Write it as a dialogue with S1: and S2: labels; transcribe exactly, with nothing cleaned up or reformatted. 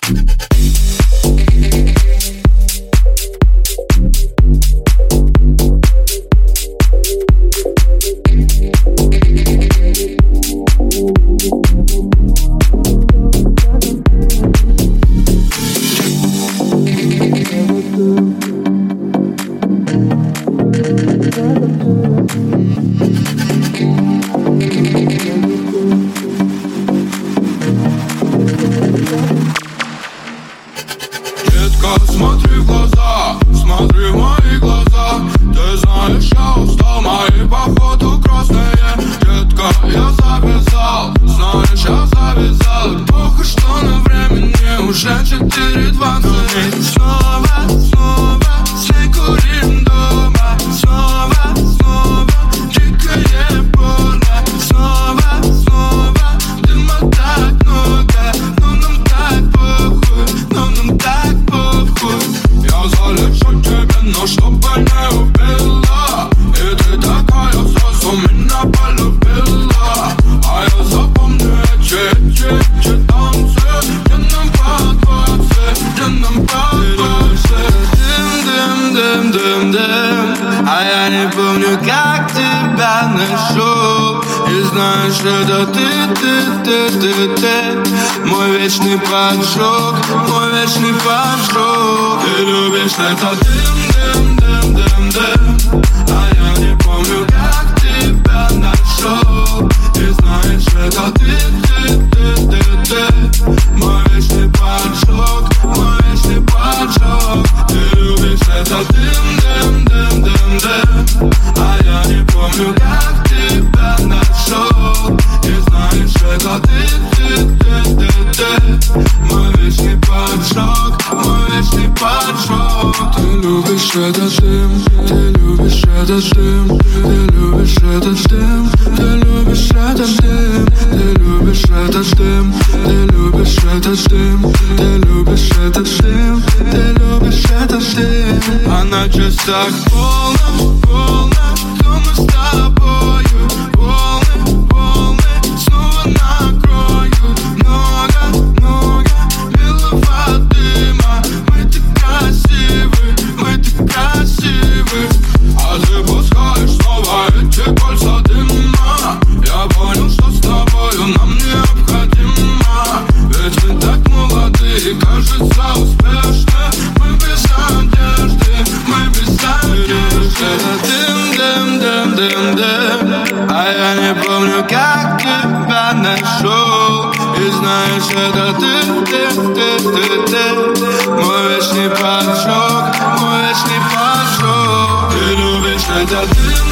S1: Смотри в глаза, смотри в мои глаза. Ты знаешь, я устал, мои походу красные. Детка, я завязал, знаешь, я завязал. Плохо, что на времени уже четыре двадцать. Снова, снова, закурим дома. Снова, снова, дикое поле. Снова, снова, дыма так много. Но нам так похуй, но нам так похуй. Я залечу тебе, но чтобы не убила. И ты такая сразу меня полюбила. А я запомню эти, эти, эти танцы. Где нам по двадцать, где нам по двадцать. Дым, дым, дым, дым, дым. А я не помню, как тебя нашел. И знаешь, это ты, ты, ты, ты, ты. Мой вечный поджог, мой вечный поджог. Ты любишь это дым, дым, дым, дым, дым. А я не помню, как тебя нашел. И знаешь, это ты, ты, ты, ты, ты. Мой вечный поджог, мой вечный поджог. Ты любишь это дым, дым, дым, дым, дым. А я не помню, как тебя нашел. И знаешь, это ты, ты, ты, ты, ты. Мой вечный поджог, мой вечный поджог. Ты любишь этот дым, ты любишь этот дым. Ты любишь этот дым, ты любишь этот дым. Ты любишь этот дым, ты любишь этот дым. Ты любишь этот дым, ты любишь этот дым. А на часах полночь, полночь, кто мы с тобою? Волны, волны, снова накроют. Много, много белого дыма. Мы так красивы, мы так красивы. А ты пускаешь снова эти кольца дыма. Я понял, что с тобою нам необходимо. Ведь мы так молоды и кажется успешны. Мы без надежды, мы без надежды. Это дым, дым, дым, дым, дым. А я не помню, как тебя нашел. И знаешь, это ты, ты, ты, ты, ты. Мой вечный поджог, мой вечный поджог. Ты любишь это дым.